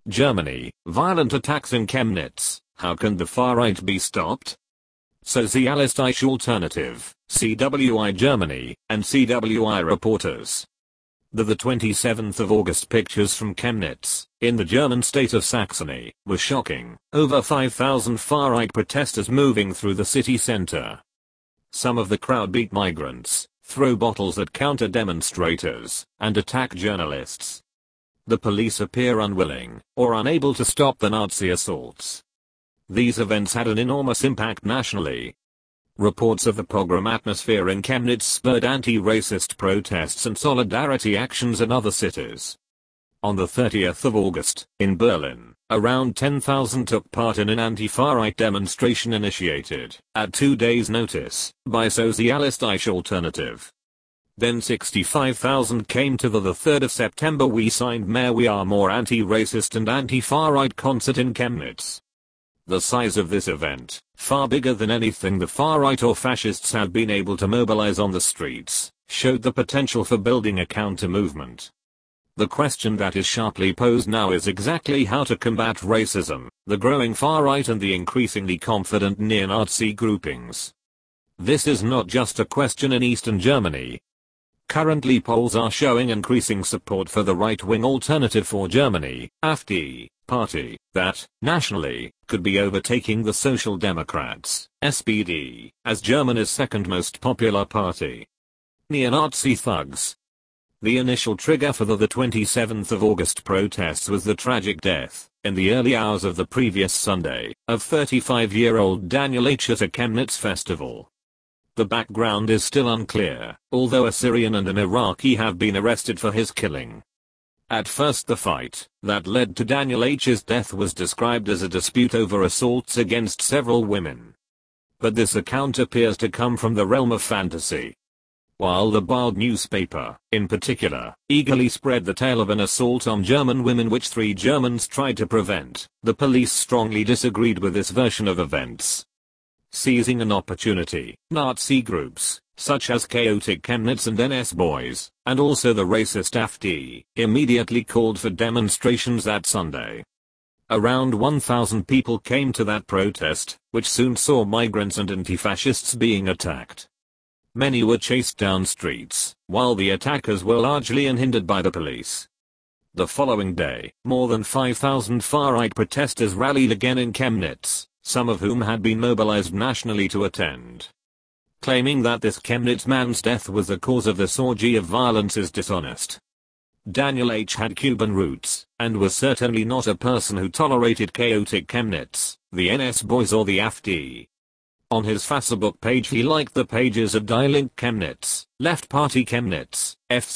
Germany, violent attacks in Chemnitz. How can the far right be stopped? Sozialistische Alternative, CWI Germany, and CWI reporters. The 27th of August pictures from Chemnitz, in the German state of Saxony, were shocking. Over 5,000 far-right protesters moving through the city center. Some of the crowd beat migrants, throw bottles at counter-demonstrators, and attack journalists. The police appear unwilling, or unable to stop the Nazi assaults. These events had an enormous impact nationally. Reports of the pogrom atmosphere in Chemnitz spurred anti-racist protests and solidarity actions in other cities. On the 30th of August, in Berlin, around 10,000 took part in an anti-far-right demonstration initiated, at 2 days' notice, by Sozialistische Alternative. Then 65,000 came to the 3rd of September We Signed Mehr We Are More anti-racist and anti-far-right concert in Chemnitz. The size of this event, far bigger than anything the far-right or fascists had been able to mobilize on the streets, showed the potential for building a counter-movement. The question that is sharply posed now is exactly how to combat racism, the growing far-right and the increasingly confident neo-Nazi groupings. This is not just a question in Eastern Germany. Currently polls are showing increasing support for the right-wing Alternative for Germany, AfD, party, that, nationally, could be overtaking the Social Democrats, SPD, as Germany's second most popular party. Neo-Nazi thugs. The initial trigger for the 27th of August protests was the tragic death, in the early hours of the previous Sunday, of 35-year-old Daniel H. at a Chemnitz festival. The background is still unclear, although a Syrian and an Iraqi have been arrested for his killing. At first the fight that led to Daniel H.'s death was described as a dispute over assaults against several women. But this account appears to come from the realm of fantasy. While the Bild newspaper, in particular, eagerly spread the tale of an assault on German women which 3 Germans tried to prevent, the police strongly disagreed with this version of events. Seizing an opportunity, Nazi groups, such as Chaotic Chemnitz and NS Boys, and also the racist AfD, immediately called for demonstrations that Sunday. Around 1,000 people came to that protest, which soon saw migrants and anti-fascists being attacked. Many were chased down streets, while the attackers were largely unhindered by the police. The following day, more than 5,000 far-right protesters rallied again in Chemnitz, some of whom had been mobilized nationally to attend. Claiming that this Chemnitz man's death was the cause of this orgy of violence is dishonest. Daniel H. had Cuban roots, and was certainly not a person who tolerated Chaotic Chemnitz, the NS Boys or the AfD. On his Facebook page he liked the pages of Die Linke Chemnitz, Left Party Chemnitz,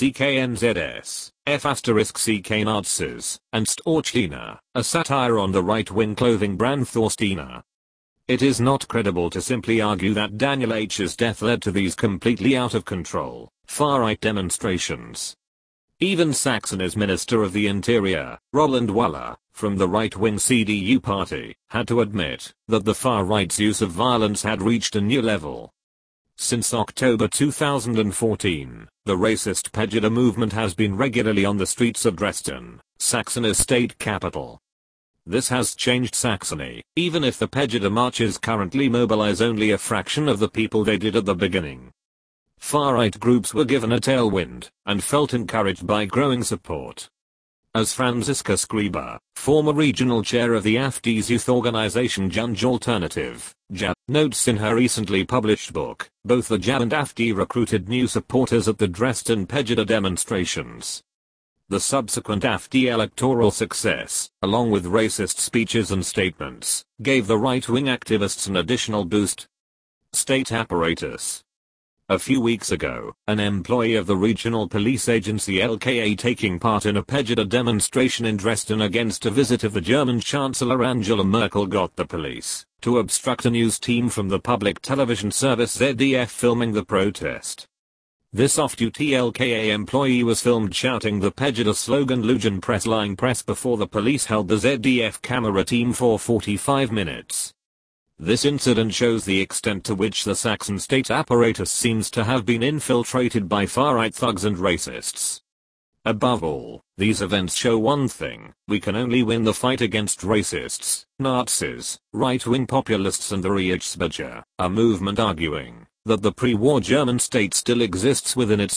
FCKNZS, F*CK Nazis, and Storchlina, a satire on the right-wing clothing brand Thorstina. It is not credible to simply argue that Daniel H.'s death led to these completely out of control, far-right demonstrations. Even Saxony's Minister of the Interior, Roland Waller, from the right-wing CDU party, had to admit that the far-right's use of violence had reached a new level. Since October 2014, the racist Pegida movement has been regularly on the streets of Dresden, Saxony's state capital. This has changed Saxony, even if the Pegida marches currently mobilize only a fraction of the people they did at the beginning. Far-right groups were given a tailwind, and felt encouraged by growing support. As Franziska Skriber, former regional chair of the AfD's youth organization Junge Alternative, JAB, notes in her recently published book, both the JAB and AfD recruited new supporters at the Dresden Pegida demonstrations. The subsequent AfD electoral success, along with racist speeches and statements, gave the right-wing activists an additional boost. State apparatus. A few weeks ago, an employee of the regional police agency LKA taking part in a Pegida demonstration in Dresden against a visit of the German Chancellor Angela Merkel got the police to obstruct a news team from the public television service ZDF filming the protest. This off-duty LKA employee was filmed shouting the Pegida slogan Lügen Press lying press before the police held the ZDF camera team for 45 minutes. This incident shows the extent to which the Saxon state apparatus seems to have been infiltrated by far-right thugs and racists. Above all, these events show one thing: we can only win the fight against racists, Nazis, right-wing populists and the Reichsbürger, a movement arguing that the pre-war German state still exists within its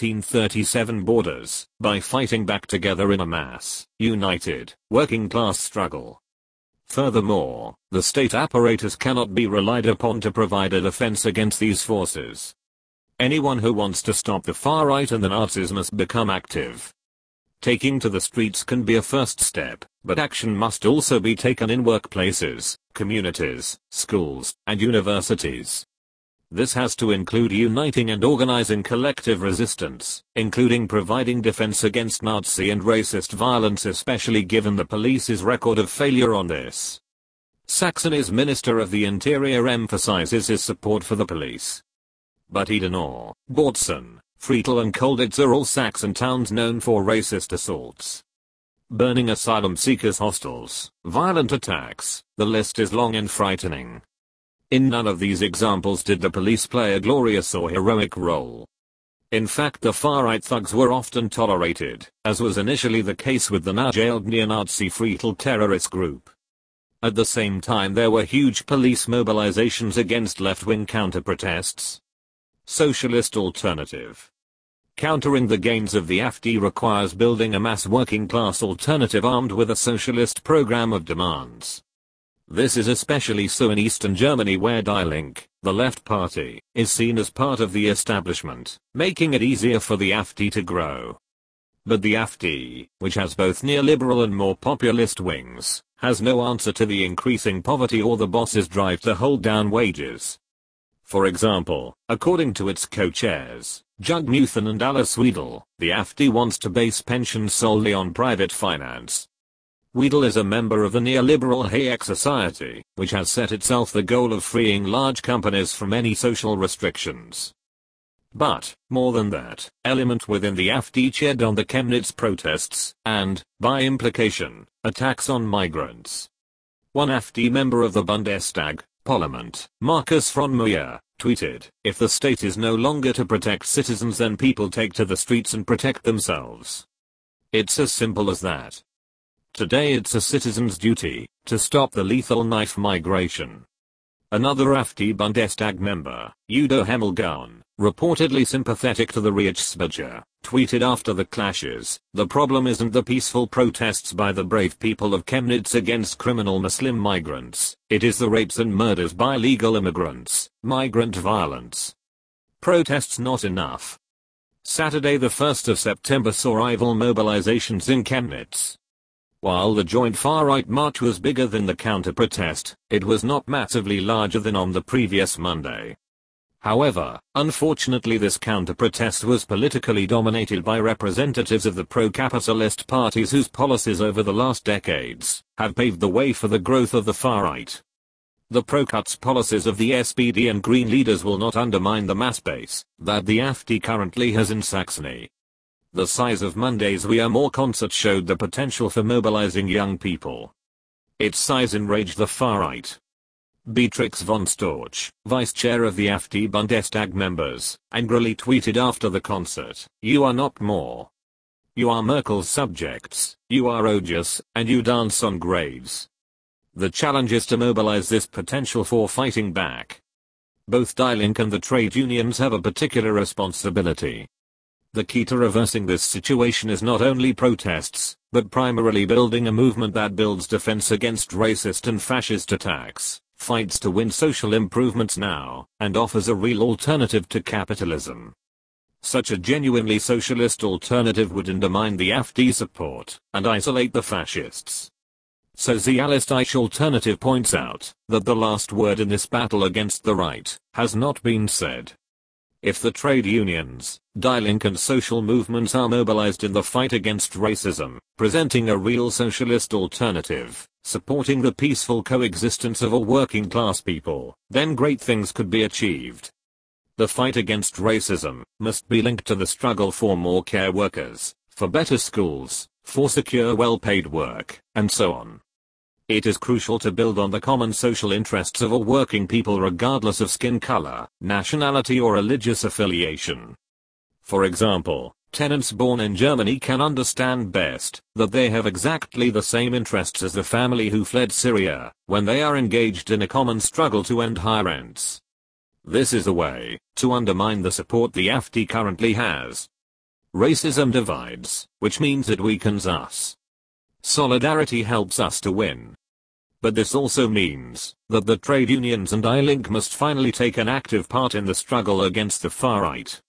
1937 borders, by fighting back together in a mass, united, working-class struggle. Furthermore, the state apparatus cannot be relied upon to provide a defense against these forces. Anyone who wants to stop the far right and the Nazis must become active. Taking to the streets can be a first step, but action must also be taken in workplaces, communities, schools, and universities. This has to include uniting and organizing collective resistance, including providing defense against Nazi and racist violence, especially given the police's record of failure on this. Saxony's Minister of the Interior emphasizes his support for the police. But Edenau, Bautzen, Friedel and Colditz are all Saxon towns known for racist assaults. Burning asylum seekers' hostels, violent attacks, the list is long and frightening. In none of these examples did the police play a glorious or heroic role. In fact, the far-right thugs were often tolerated, as was initially the case with the now-jailed neo-Nazi Friedel terrorist group. At the same time, there were huge police mobilizations against left-wing counter-protests. Socialist alternative. Countering the gains of the AfD requires building a mass working-class alternative armed with a socialist program of demands. This is especially so in Eastern Germany, where Die Linke, the left party, is seen as part of the establishment, making it easier for the AfD to grow. But the AfD, which has both neoliberal and more populist wings, has no answer to the increasing poverty or the boss's drive to hold down wages. For example, according to its co-chairs, Jug Newton and Alice Weidel, the AfD wants to base pensions solely on private finance. Weidel is a member of the neoliberal Hayek Society, which has set itself the goal of freeing large companies from any social restrictions. But, more than that, element within the AfD cheered on the Chemnitz protests, and, by implication, attacks on migrants. One AfD member of the Bundestag, Parliament, Markus von Meyer, tweeted, "If the state is no longer to protect citizens, then people take to the streets and protect themselves." It's as simple as that. Today it's a citizen's duty to stop the lethal knife migration. Another AfD Bundestag member, Udo Hemmelgarn, reportedly sympathetic to the Reichsbürger, tweeted after the clashes, "The problem isn't the peaceful protests by the brave people of Chemnitz against criminal Muslim migrants, it is the rapes and murders by legal immigrants, migrant violence. Protests not enough." Saturday the 1st of September saw rival mobilizations in Chemnitz. While the joint far-right march was bigger than the counter-protest, it was not massively larger than on the previous Monday. However, unfortunately this counter-protest was politically dominated by representatives of the pro-capitalist parties whose policies over the last decades have paved the way for the growth of the far-right. The pro-cuts policies of the SPD and Green leaders will not undermine the mass base that the AfD currently has in Saxony. The size of Monday's We Are More concert showed the potential for mobilizing young people. Its size enraged the far-right. Beatrix von Storch, vice chair of the AfD Bundestag members, angrily tweeted after the concert, "You are not more. You are Merkel's subjects, you are odious, and you dance on graves." The challenge is to mobilize this potential for fighting back. Both Die Linke and the trade unions have a particular responsibility. The key to reversing this situation is not only protests, but primarily building a movement that builds defense against racist and fascist attacks, fights to win social improvements now, and offers a real alternative to capitalism. Such a genuinely socialist alternative would undermine the AfD support, and isolate the fascists. Sozialistisch Alternative points out that the last word in this battle against the right has not been said. If the trade unions, Die Linke and social movements are mobilized in the fight against racism, presenting a real socialist alternative, supporting the peaceful coexistence of all working class people, then great things could be achieved. The fight against racism must be linked to the struggle for more care workers, for better schools, for secure well-paid work, and so on. It is crucial to build on the common social interests of all working people regardless of skin color, nationality or religious affiliation. For example, Tenants born in Germany can understand best that they have exactly the same interests as the family who fled Syria when they are engaged in a common struggle to end high rents. This is a way to undermine the support the AfD currently has. Racism divides, which means it weakens us. Solidarity helps us to win. But this also means that the trade unions and I-Link must finally take an active part in the struggle against the far right.